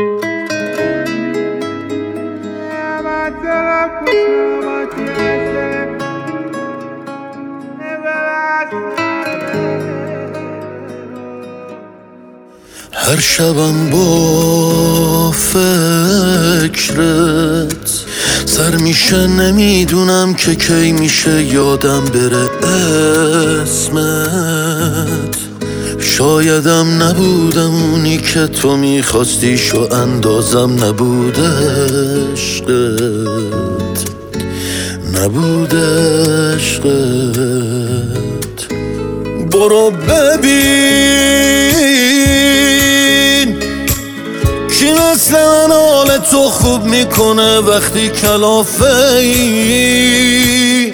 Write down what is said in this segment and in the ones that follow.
هر شبم با فکرت سر میشه، نمیدونم که کی میشه یادم بره اسمت. شایدم نبودم اونی که تو میخواستی، شو اندازم نبود عشقت، نبود عشقت. برو ببین کی مثل من حال تو خوب میکنه وقتی کلافه ای.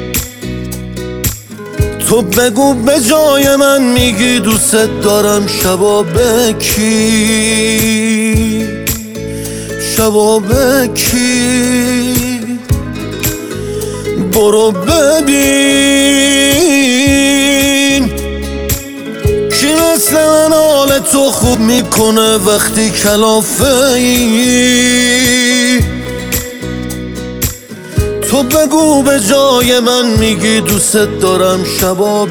تو بگو به جای من میگی دوست دارم، شبا بکی، شبا بکی. برو ببین کی مثل من حال تو خوب میکنه وقتی کلافه ای. تو بگو به جای من میگی دوست دارم، شبا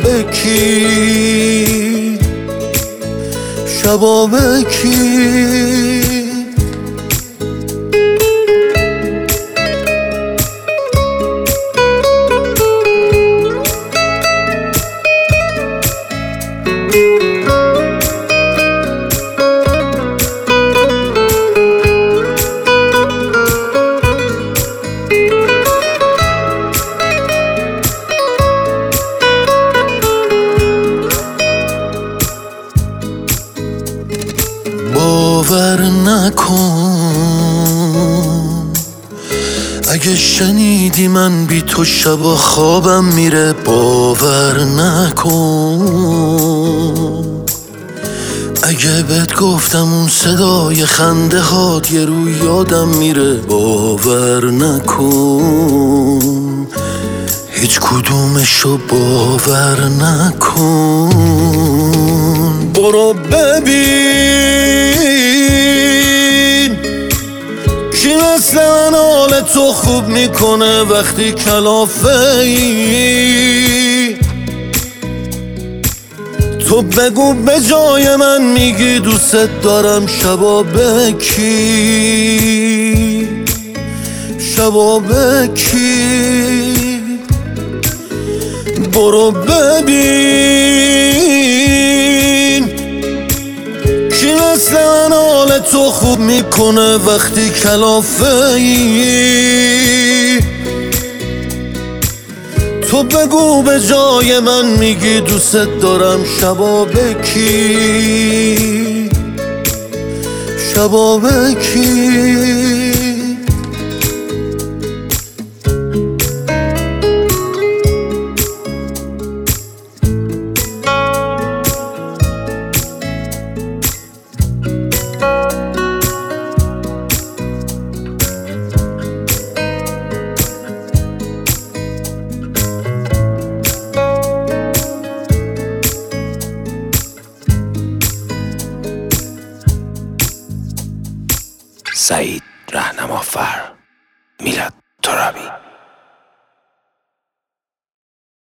بکی، شبا بکی. باور نکن اگه شنیدی من بی تو شبا خوابم میره. باور نکن اگه بهت گفتم اون صدای خنده هات یه رو یادم میره. باور نکن هیچ کدومشو باور نکن. برو ببین کی مثل من حال تو خوب میکنه وقتی کلافه ای. تو بگو به جای من میگی دوست دارم، شبا بکی، شبا بکی. برو ببین کی مثل من حال تو خوب میکنه وقتی کلافه ای. تو بگو به جای من میگی دوست دارم، شبا بکی، شبا بکی. سعید